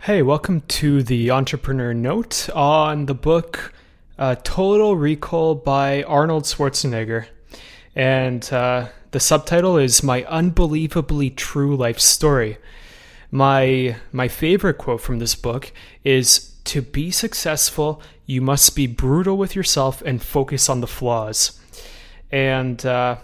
Hey, welcome to the Entrepreneur Note on the book Total Recall by Arnold Schwarzenegger. And the subtitle is My Unbelievably True Life Story. My favorite quote from this book is, "To be successful, you must be brutal with yourself and focus on the flaws." And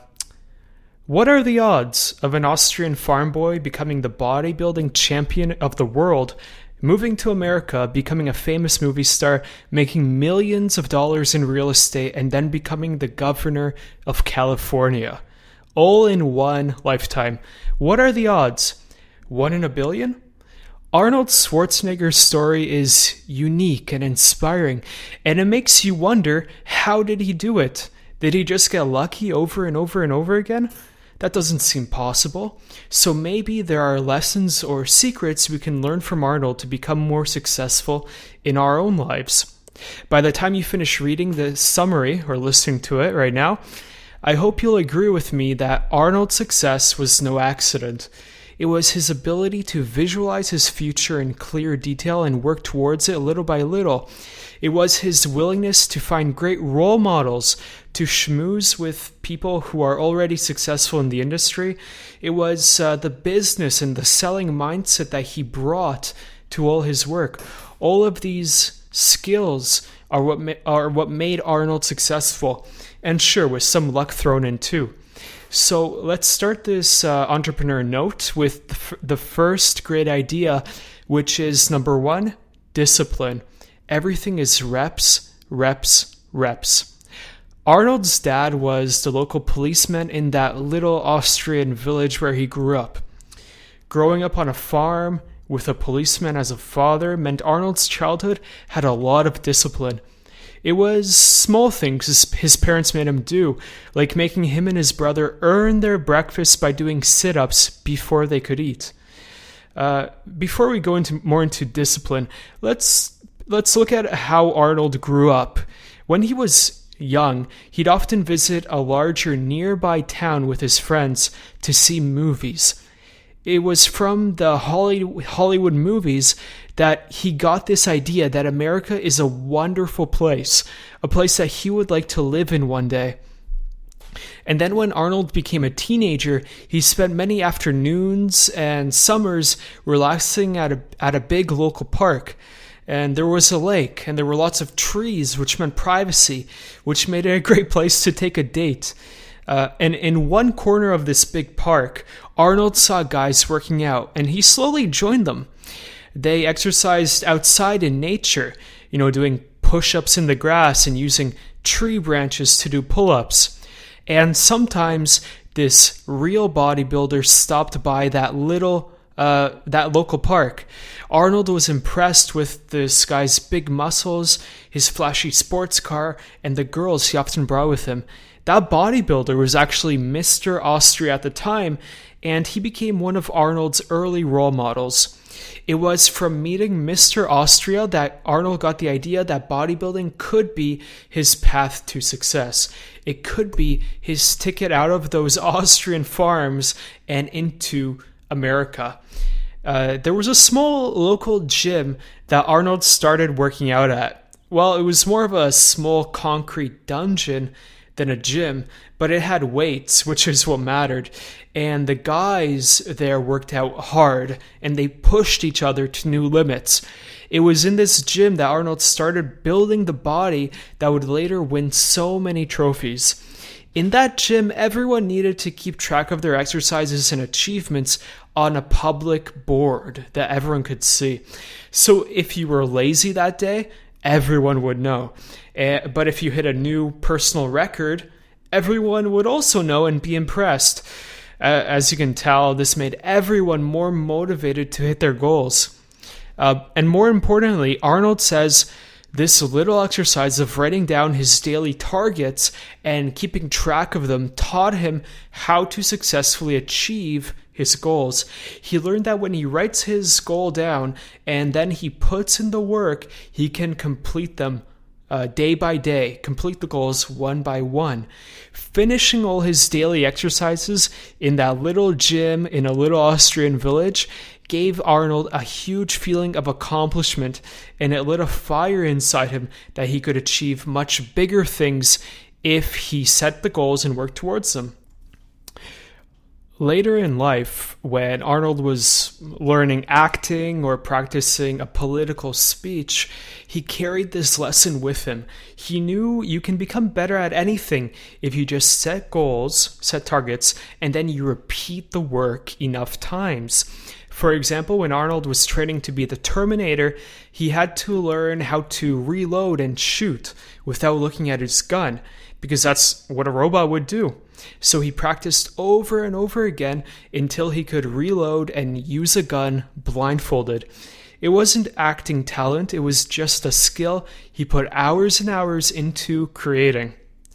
what are the odds of an Austrian farm boy becoming the bodybuilding champion of the world, moving to America, becoming a famous movie star, making millions of dollars in real estate, and then becoming the governor of California? All in one lifetime. What are the odds? 1 in a billion? Arnold Schwarzenegger's story is unique and inspiring, and it makes you wonder, how did he do it? Did he just get lucky over and over and over again? That doesn't seem possible. So maybe there are lessons or secrets we can learn from Arnold to become more successful in our own lives. By the time you finish reading the summary or listening to it right now, I hope you'll agree with me that Arnold's success was no accident. It was his ability to visualize his future in clear detail and work towards it little by little. It was his willingness to find great role models, to schmooze with people who are already successful in the industry. It was the business and the selling mindset that he brought to all his work. All of these skills are what made Arnold successful, and sure, with some luck thrown in too. So let's start this entrepreneur note with the first great idea, which is number 1, discipline. Everything is reps, reps, reps. Arnold's dad was the local policeman in that little Austrian village where he grew up. Growing up on a farm with a policeman as a father meant Arnold's childhood had a lot of discipline. It was small things his parents made him do, like making him and his brother earn their breakfast by doing sit-ups before they could eat. Before we go into discipline, let's look at how Arnold grew up. When he was young, he'd often visit a larger nearby town with his friends to see movies. It was from the Hollywood movies that he got this idea that America is a wonderful place, a place that he would like to live in one day. And then when Arnold became a teenager, he spent many afternoons and summers relaxing at a big local park. And there was a lake, and there were lots of trees, which meant privacy, which made it a great place to take a date. And in one corner of this big park, Arnold saw guys working out, and he slowly joined them. They exercised outside in nature, doing push-ups in the grass and using tree branches to do pull-ups. And sometimes this real bodybuilder stopped by that local park. Arnold was impressed with this guy's big muscles, his flashy sports car, and the girls he often brought with him. That bodybuilder was actually Mr. Austria at the time, and he became one of Arnold's early role models. It was from meeting Mr. Austria that Arnold got the idea that bodybuilding could be his path to success. It could be his ticket out of those Austrian farms and into America. There was a small local gym that Arnold started working out at. Well, it was more of a small concrete dungeon than a gym, but it had weights, which is what mattered. And the guys there worked out hard, and they pushed each other to new limits. It was in this gym that Arnold started building the body that would later win so many trophies. In that gym, everyone needed to keep track of their exercises and achievements on a public board that everyone could see. So if you were lazy that day, everyone would know. But if you hit a new personal record, everyone would also know and be impressed. As you can tell, this made everyone more motivated to hit their goals. And more importantly, Arnold says this little exercise of writing down his daily targets and keeping track of them taught him how to successfully achieve his goals. He learned that when he writes his goal down and then he puts in the work, he can complete them day by day, complete the goals one by one. Finishing all his daily exercises in that little gym in a little Austrian village gave Arnold a huge feeling of accomplishment, and it lit a fire inside him that he could achieve much bigger things if he set the goals and worked towards them. Later in life, when Arnold was learning acting or practicing a political speech, he carried this lesson with him. He knew you can become better at anything if you just set goals, set targets, and then you repeat the work enough times. For example, when Arnold was training to be the Terminator, he had to learn how to reload and shoot without looking at his gun, because that's what a robot would do. So he practiced over and over again until he could reload and use a gun blindfolded. It wasn't acting talent, it was just a skill he put hours and hours into creating.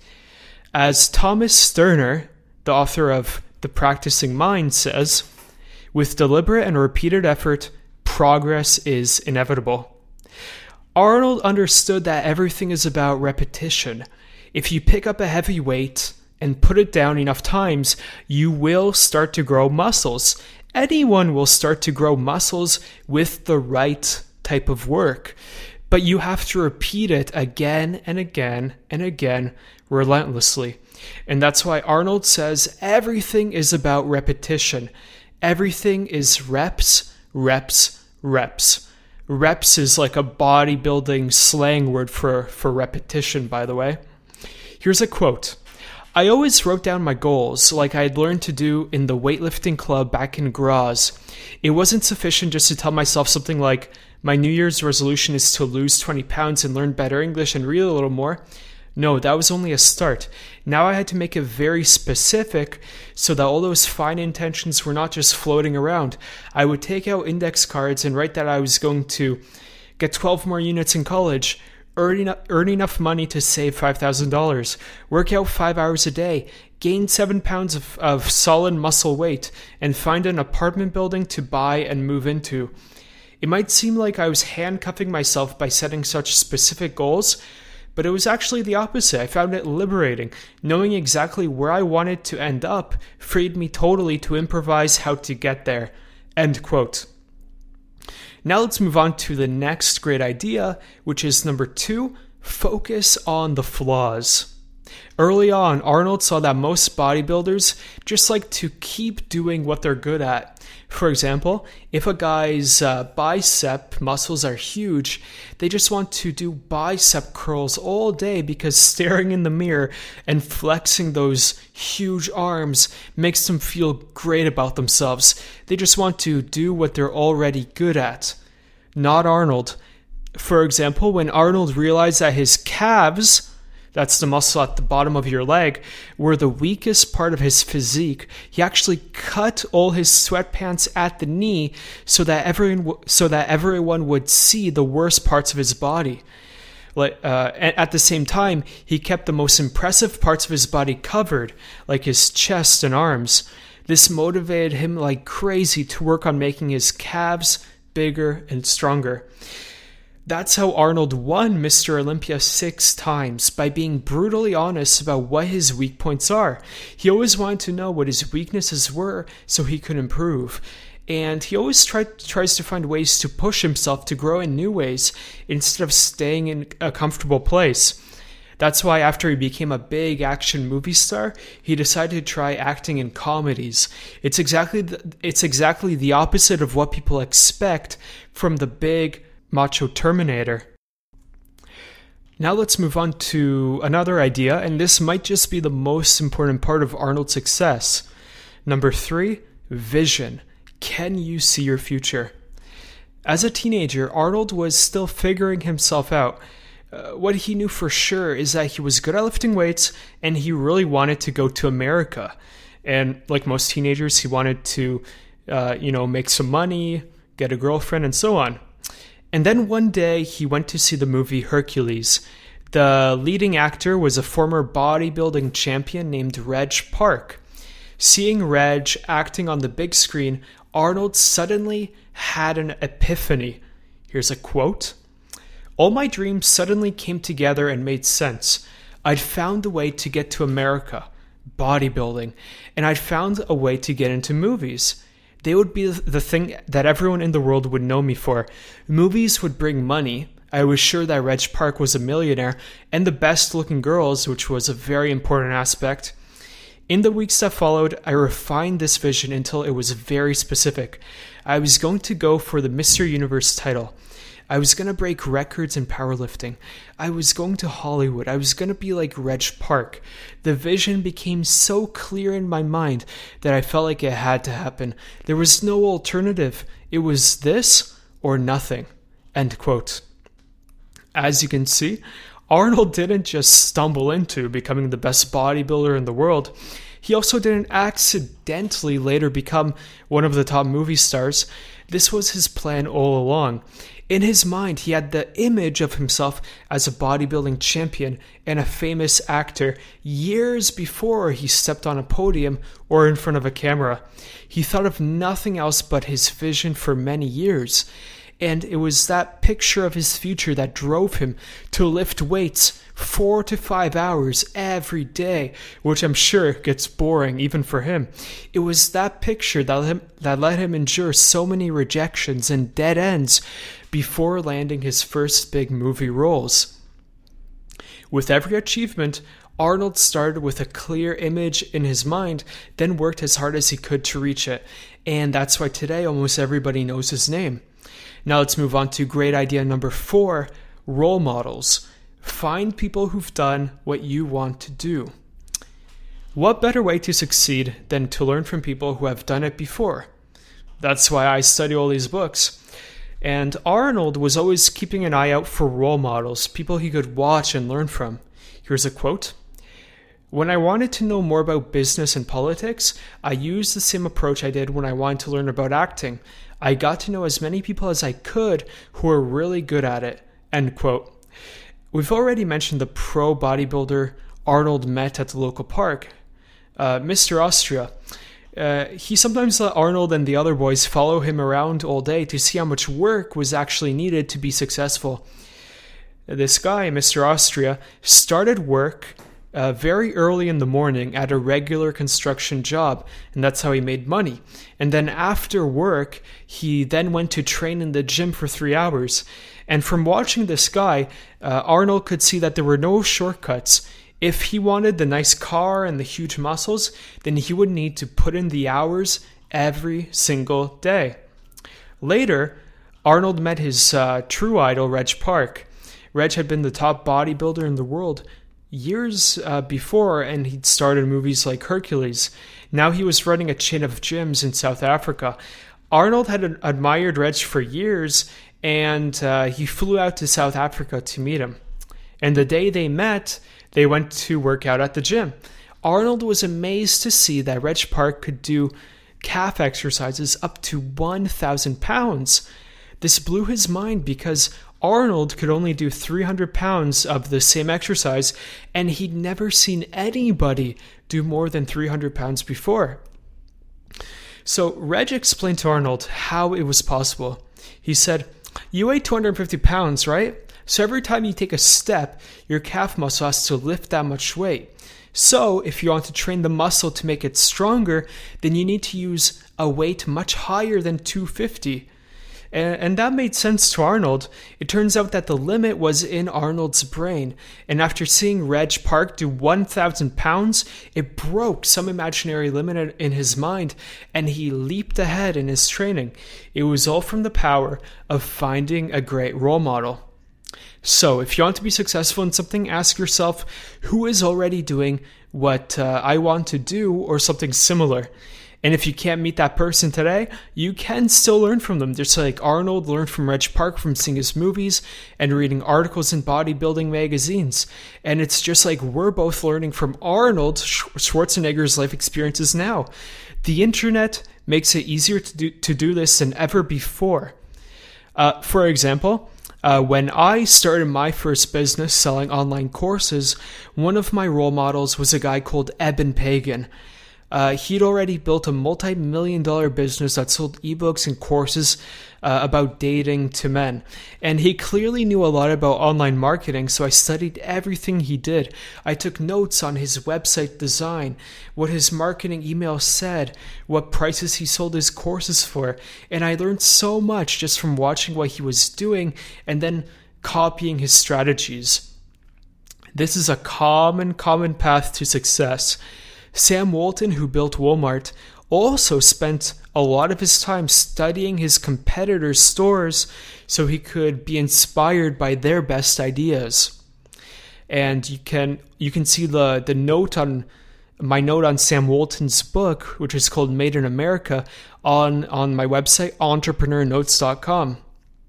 As Thomas Sterner, the author of The Practicing Mind, says, with deliberate and repeated effort, progress is inevitable. Arnold understood that everything is about repetition. If you pick up a heavy weight and put it down enough times, you will start to grow muscles. Anyone will start to grow muscles with the right type of work. But you have to repeat it again and again and again relentlessly. And that's why Arnold says everything is about repetition. Everything is reps, reps, reps. Reps is like a bodybuilding slang word for repetition, by the way. Here's a quote. I always wrote down my goals like I had learned to do in the weightlifting club back in Graz. It wasn't sufficient just to tell myself something like, my New Year's resolution is to lose 20 pounds and learn better English and read a little more. No, that was only a start. Now I had to make it very specific so that all those fine intentions were not just floating around. I would take out index cards and write that I was going to get 12 more units in college, earn enough money to save $5,000, work out 5 hours a day, gain 7 pounds of solid muscle weight, and find an apartment building to buy and move into. It might seem like I was handcuffing myself by setting such specific goals, but it was actually the opposite. I found it liberating. Knowing exactly where I wanted to end up freed me totally to improvise how to get there. End quote. Now let's move on to the next great idea, which is number 2, focus on the flaws. Early on, Arnold saw that most bodybuilders just like to keep doing what they're good at. For example, if a guy's bicep muscles are huge, they just want to do bicep curls all day because staring in the mirror and flexing those huge arms makes them feel great about themselves. They just want to do what they're already good at. Not Arnold. For example, when Arnold realized that his calves, that's the muscle at the bottom of your leg, were the weakest part of his physique, he actually cut all his sweatpants at the knee so that everyone would see the worst parts of his body. At the same time, he kept the most impressive parts of his body covered, like his chest and arms. This motivated him like crazy to work on making his calves bigger and stronger. That's how Arnold won Mr. Olympia 6 times, by being brutally honest about what his weak points are. He always wanted to know what his weaknesses were so he could improve. And he always tries to find ways to push himself to grow in new ways instead of staying in a comfortable place. That's why after he became a big action movie star, he decided to try acting in comedies. It's exactly the opposite of what people expect from the big macho Terminator. Now let's move on to another idea, and this might just be the most important part of Arnold's success. Number 3, vision. Can you see your future? As a teenager, Arnold was still figuring himself out. What he knew for sure is that he was good at lifting weights, and he really wanted to go to America. And like most teenagers, he wanted to, make some money, get a girlfriend, and so on. And then one day, he went to see the movie Hercules. The leading actor was a former bodybuilding champion named Reg Park. Seeing Reg acting on the big screen, Arnold suddenly had an epiphany. Here's a quote. All my dreams suddenly came together and made sense. I'd found a way to get to America, bodybuilding, and I'd found a way to get into movies. They would be the thing that everyone in the world would know me for. Movies would bring money. I was sure that Reg Park was a millionaire, and the best-looking girls, which was a very important aspect. In the weeks that followed, I refined this vision until it was very specific. I was going to go for the Mr. Universe title. I was going to break records in powerlifting. I was going to Hollywood. I was going to be like Reg Park. The vision became so clear in my mind that I felt like it had to happen. There was no alternative. It was this or nothing. End quote. As you can see, Arnold didn't just stumble into becoming the best bodybuilder in the world. He also didn't accidentally later become one of the top movie stars. This was his plan all along. In his mind, he had the image of himself as a bodybuilding champion and a famous actor years before he stepped on a podium or in front of a camera. He thought of nothing else but his vision for many years. And it was that picture of his future that drove him to lift weights 4 to 5 hours every day, which I'm sure gets boring even for him. It was that picture that let him endure so many rejections and dead ends before landing his first big movie roles. With every achievement, Arnold started with a clear image in his mind, then worked as hard as he could to reach it. And that's why today almost everybody knows his name. Now let's move on to great idea number 4, role models. Find people who've done what you want to do. What better way to succeed than to learn from people who have done it before? That's why I study all these books. And Arnold was always keeping an eye out for role models, people he could watch and learn from. Here's a quote. When I wanted to know more about business and politics, I used the same approach I did when I wanted to learn about acting. I got to know as many people as I could who were really good at it. End quote. We've already mentioned the pro bodybuilder Arnold met at the local park, Mr. Austria. He sometimes let Arnold and the other boys follow him around all day to see how much work was actually needed to be successful. This guy, Mr. Austria, started work very early in the morning at a regular construction job, and that's how he made money. And then after work, he then went to train in the gym for 3 hours. And from watching this guy, Arnold could see that there were no shortcuts. If he wanted the nice car and the huge muscles, then he would need to put in the hours every single day. Later, Arnold met his true idol, Reg Park. Reg had been the top bodybuilder in the world years before, and he'd starred in movies like Hercules. Now he was running a chain of gyms in South Africa. Arnold had admired Reg for years, and he flew out to South Africa to meet him. And the day they met, they went to work out at the gym. Arnold was amazed to see that Reg Park could do calf exercises up to 1,000 pounds. This blew his mind because Arnold could only do 300 pounds of the same exercise, and he'd never seen anybody do more than 300 pounds before. So Reg explained to Arnold how it was possible. He said, "You weigh 250 pounds, right? So every time you take a step, your calf muscle has to lift that much weight. So if you want to train the muscle to make it stronger, then you need to use a weight much higher than 250. And that made sense to Arnold. It turns out that the limit was in Arnold's brain. And after seeing Reg Park do 1,000 pounds, it broke some imaginary limit in his mind, and he leaped ahead in his training. It was all from the power of finding a great role model. So, if you want to be successful in something, ask yourself, who is already doing what I want to do or something similar? And if you can't meet that person today, you can still learn from them. Just like Arnold learned from Reg Park from seeing his movies and reading articles in bodybuilding magazines. And it's just like we're both learning from Arnold Schwarzenegger's life experiences now. The internet makes it easier to do this than ever before. For example, when I started my first business selling online courses, one of my role models was a guy called Eben Pagan. He'd already built a multi-million-dollar business that sold ebooks and courses about dating to men. And he clearly knew a lot about online marketing, so I studied everything he did. I took notes on his website design, what his marketing email said, what prices he sold his courses for, and I learned so much just from watching what he was doing and then copying his strategies. This is a common path to success. Sam Walton, who built Walmart, also spent a lot of his time studying his competitors' stores so he could be inspired by their best ideas. And you can see the note on my note on Sam Walton's book, which is called Made in America, on my website, entrepreneurnotes.com.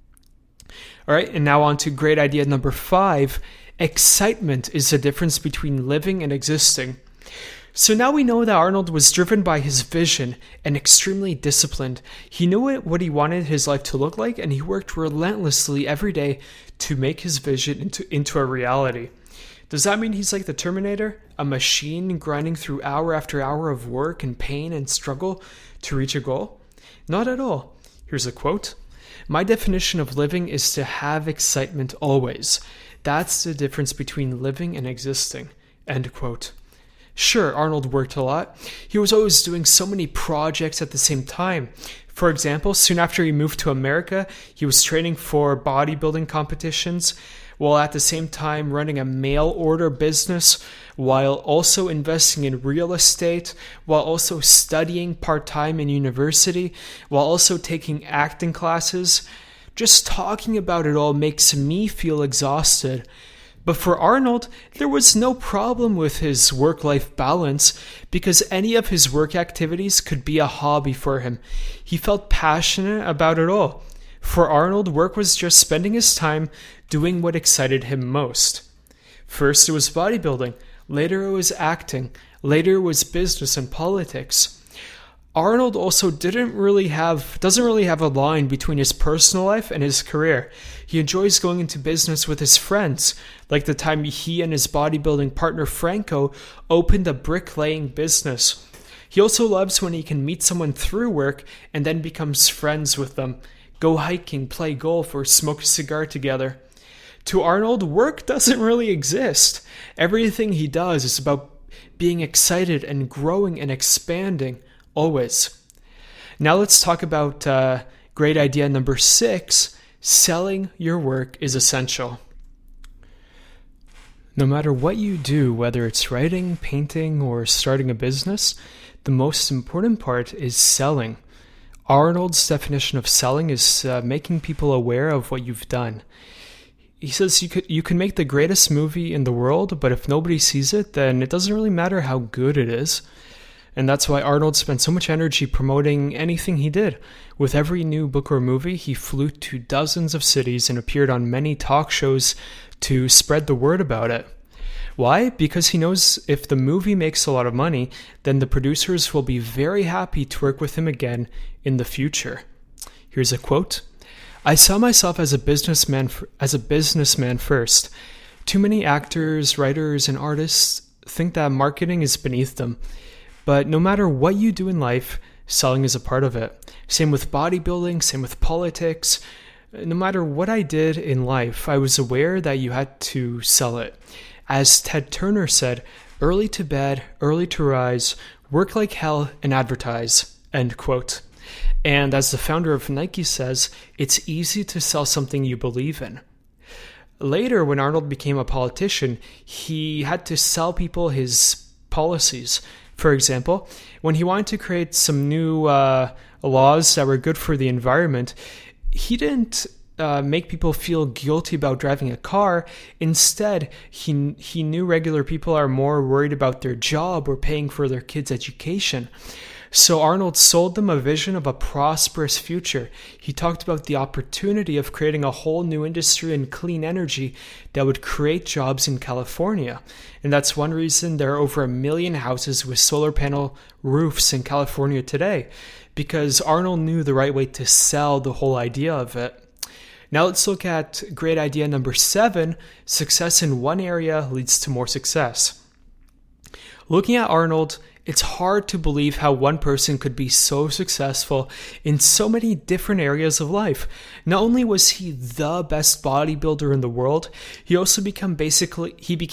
All right, and now on to great idea number 5. Excitement is the difference between living and existing. So now we know that Arnold was driven by his vision and extremely disciplined. He knew what he wanted his life to look like, and he worked relentlessly every day to make his vision into a reality. Does that mean he's like the Terminator, a machine grinding through hour after hour of work and pain and struggle to reach a goal? Not at all. Here's a quote. "My definition of living is to have excitement always. That's the difference between living and existing." End quote. Sure, Arnold worked a lot. He was always doing so many projects at the same time. For example, soon after he moved to America, he was training for bodybuilding competitions, while at the same time running a mail order business, while also investing in real estate, while also studying part-time in university, while also taking acting classes. Just talking about it all makes me feel exhausted. But for Arnold, there was no problem with his work-life balance because any of his work activities could be a hobby for him. He felt passionate about it all. For Arnold, work was just spending his time doing what excited him most. First it was bodybuilding, later it was acting, later it was business and politics. Arnold also doesn't really have a line between his personal life and his career. He enjoys going into business with his friends, like the time he and his bodybuilding partner Franco opened a bricklaying business. He also loves when he can meet someone through work and then becomes friends with them, go hiking, play golf, or smoke a cigar together. To Arnold, work doesn't really exist. Everything he does is about being excited and growing and expanding. Always. Now let's talk about great idea number 6. Selling your work is essential. No matter what you do, whether it's writing, painting, or starting a business, the most important part is selling. Arnold's definition of selling is making people aware of what you've done. He says you can make the greatest movie in the world, but if nobody sees it, then it doesn't really matter how good it is. And that's why Arnold spent so much energy promoting anything he did. With every new book or movie, he flew to dozens of cities and appeared on many talk shows to spread the word about it. Why? Because he knows if the movie makes a lot of money, then the producers will be very happy to work with him again in the future. Here's a quote. "I saw myself as a businessman first. Too many actors, writers, and artists think that marketing is beneath them. But no matter what you do in life, selling is a part of it. Same with bodybuilding, same with politics. No matter what I did in life, I was aware that you had to sell it. As Ted Turner said, early to bed, early to rise, work like hell and advertise." End quote. And as the founder of Nike says, it's easy to sell something you believe in. Later, when Arnold became a politician, he had to sell people his policies. For example, when he wanted to create some new laws that were good for the environment, he didn't make people feel guilty about driving a car. Instead, he knew regular people are more worried about their job or paying for their kids' education. So Arnold sold them a vision of a prosperous future. He talked about the opportunity of creating a whole new industry in clean energy that would create jobs in California. And that's one reason there are over 1 million houses with solar panel roofs in California today, because Arnold knew the right way to sell the whole idea of it. Now let's look at great idea number 7. Success in one area leads to more success. Looking at Arnold It's hard to believe how one person could be so successful in so many different areas of life. Not only was he the best bodybuilder in the world, he also became basically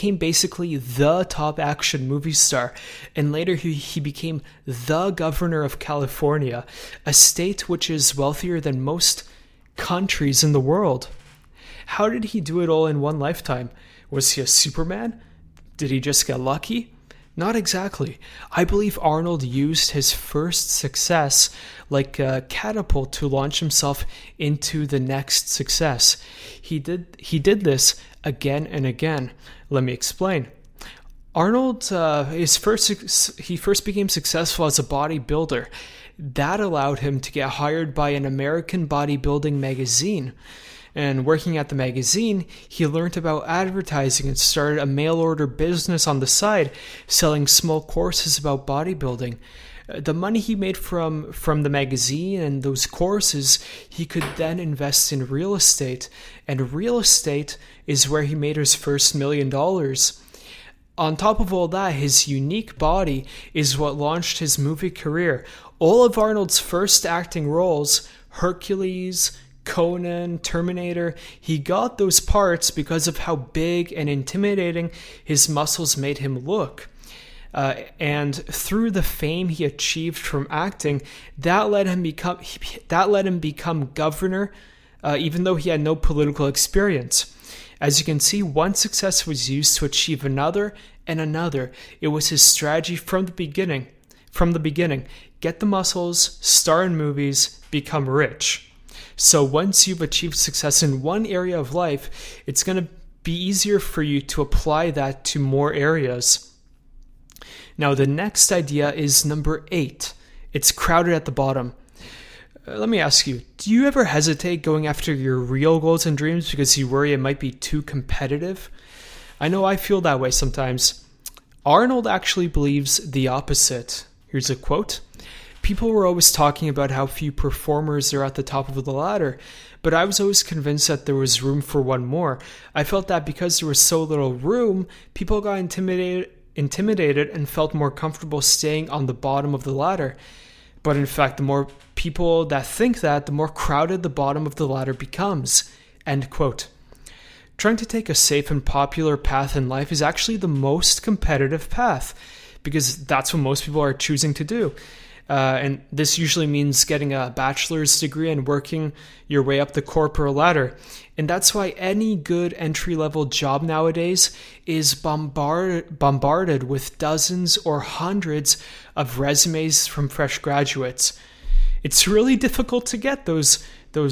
the top action movie star, and later he became the governor of California, a state which is wealthier than most countries in the world. How did he do it all in one lifetime? Was he a Superman? Did he just get lucky? Not exactly. I believe Arnold used his first success like a catapult to launch himself into the next success. He did this again and again. Let me explain. Arnold, he first became successful as a bodybuilder. That allowed him to get hired by an American bodybuilding magazine. And working at the magazine, he learned about advertising and started a mail-order business on the side, selling small courses about bodybuilding. The money he made from the magazine and those courses, he could then invest in real estate. And real estate is where he made his first $1 million. On top of all that, his unique body is what launched his movie career. All of Arnold's first acting roles, Hercules, Conan, Terminator, he got those parts because of how big and intimidating his muscles made him look. And through the fame he achieved from acting, that let him become governor, even though he had no political experience. As you can see, one success was used to achieve another and another. It was his strategy from the beginning. Get the muscles, star in movies, become rich. So once you've achieved success in one area of life, it's going to be easier for you to apply that to more areas. Now, the next idea is number 8. It's crowded at the bottom. Let me ask you, do you ever hesitate going after your real goals and dreams because you worry it might be too competitive? I know I feel that way sometimes. Arnold actually believes the opposite. Here's a quote. People were always talking about how few performers are at the top of the ladder, but I was always convinced that there was room for one more. I felt that because there was so little room, people got intimidated and felt more comfortable staying on the bottom of the ladder. But in fact, the more people that think that, the more crowded the bottom of the ladder becomes. End quote. Trying to take a safe and popular path in life is actually the most competitive path, because that's what most people are choosing to do. And this usually means getting a bachelor's degree and working your way up the corporate ladder. And that's why any good entry-level job nowadays is bombarded with dozens or hundreds of resumes from fresh graduates. It's really difficult to get those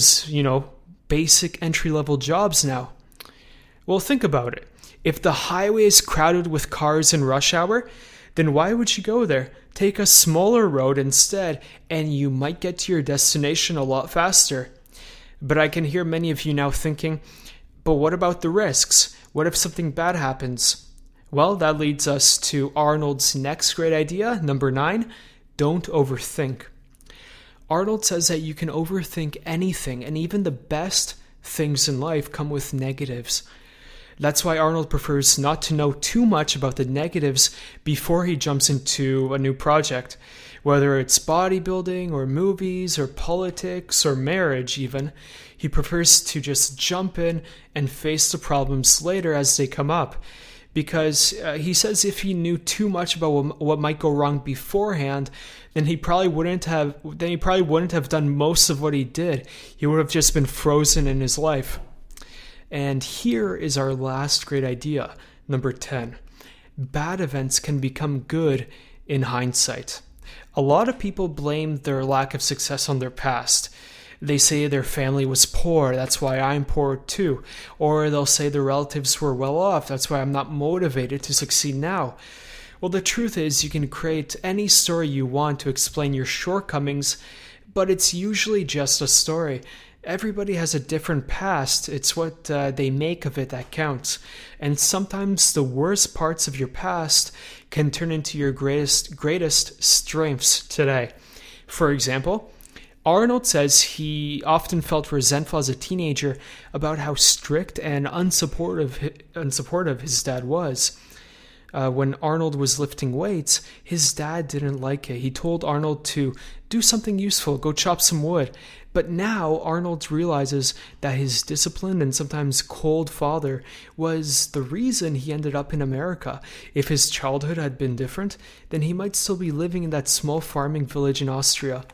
basic entry-level jobs now. Well, think about it. If the highway is crowded with cars in rush hour, then why would you go there? Take a smaller road instead, and you might get to your destination a lot faster. But I can hear many of you now thinking, but what about the risks? What if something bad happens? Well, that leads us to Arnold's next great idea, number 9, don't overthink. Arnold says that you can overthink anything, and even the best things in life come with negatives. That's why Arnold prefers not to know too much about the negatives before he jumps into a new project. Whether it's bodybuilding or movies or politics or marriage even, he prefers to just jump in and face the problems later as they come up. Because he says if he knew too much about what might go wrong beforehand, then he probably wouldn't have done most of what he did. He would have just been frozen in his life. And here is our last great idea, number 10. Bad events can become good in hindsight. A lot of people blame their lack of success on their past. They say their family was poor, that's why I'm poor too. Or they'll say their relatives were well off, that's why I'm not motivated to succeed now. Well, the truth is you can create any story you want to explain your shortcomings, but it's usually just a story. Everybody has a different past. It's what they make of it that counts. And sometimes the worst parts of your past can turn into your greatest strengths today. For example, Arnold says he often felt resentful as a teenager about how strict and unsupportive his dad was. when Arnold was lifting weights, his dad didn't like it. He told Arnold to do something useful, go chop some wood. But now Arnold realizes that his disciplined and sometimes cold father was the reason he ended up in America. If his childhood had been different, then he might still be living in that small farming village in Austria.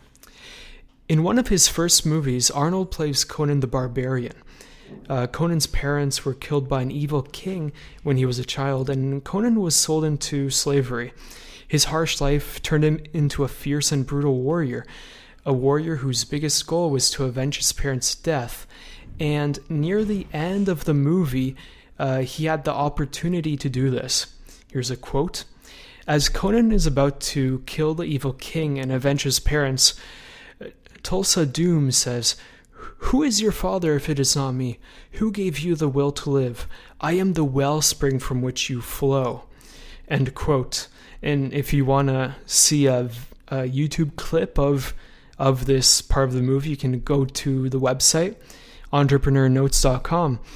In one of his first movies, Arnold plays Conan the Barbarian. Conan's parents were killed by an evil king when he was a child, and Conan was sold into slavery. His harsh life turned him into a fierce and brutal warrior, a warrior whose biggest goal was to avenge his parents' death. And near the end of the movie, he had the opportunity to do this. Here's a quote. As Conan is about to kill the evil king and avenge his parents, Tulsa Doom says, "Who is your father if it is not me? Who gave you the will to live? I am the wellspring from which you flow." End quote. And if you want to see a YouTube clip of this part of the movie, you can go to the website, entrepreneurnotes.com.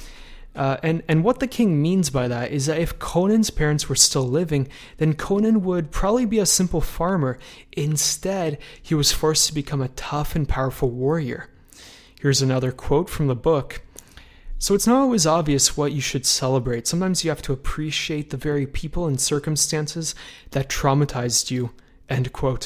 And what the king means by that is that if Conan's parents were still living, then Conan would probably be a simple farmer. Instead, he was forced to become a tough and powerful warrior. Here's another quote from the book. So it's not always obvious what you should celebrate. Sometimes you have to appreciate the very people and circumstances that traumatized you. End quote.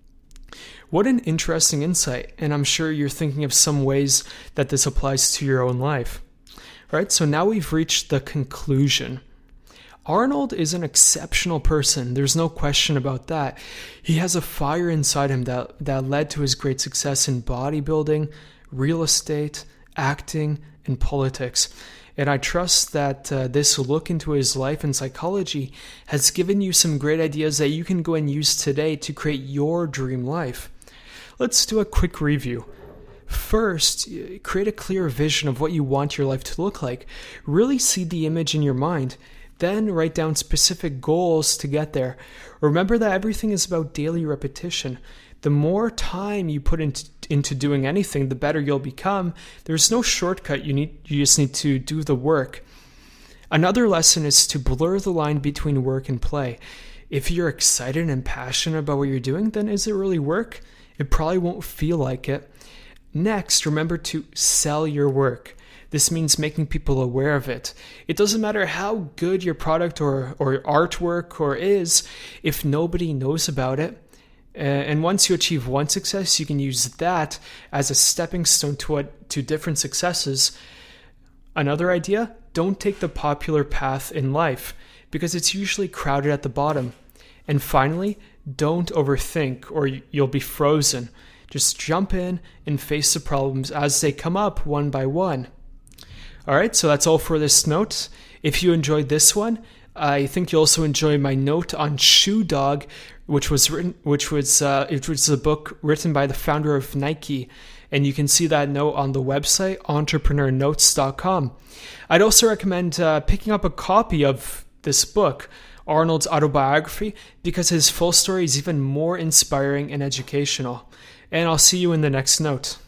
What an interesting insight, and I'm sure you're thinking of some ways that this applies to your own life. All right, so now we've reached the conclusion. Arnold is an exceptional person. There's no question about that. He has a fire inside him that led to his great success in bodybuilding, real estate, acting, and politics. And I trust that this look into his life and psychology has given you some great ideas that you can go and use today to create your dream life. Let's do a quick review. First, create a clear vision of what you want your life to look like. Really see the image in your mind. Then write down specific goals to get there. Remember that everything is about daily repetition. The more time you put into doing anything, the better you'll become. There's no shortcut. You just need to do the work. Another lesson is to blur the line between work and play. If you're excited and passionate about what you're doing, then is it really work? It probably won't feel like it. Next, remember to sell your work. This means making people aware of it. It doesn't matter how good your product or artwork is if nobody knows about it. And once you achieve one success, you can use that as a stepping stone to different successes. Another idea, don't take the popular path in life because it's usually crowded at the bottom. And finally, don't overthink or you'll be frozen. Just jump in and face the problems as they come up one by one. All right, so that's all for this note. If you enjoyed this one, I think you'll also enjoy my note on Shoe Dog, which was a book written by the founder of Nike, and you can see that note on the website entrepreneurnotes.com. I'd also recommend picking up a copy of this book, Arnold's autobiography, because his full story is even more inspiring and educational. And I'll see you in the next note.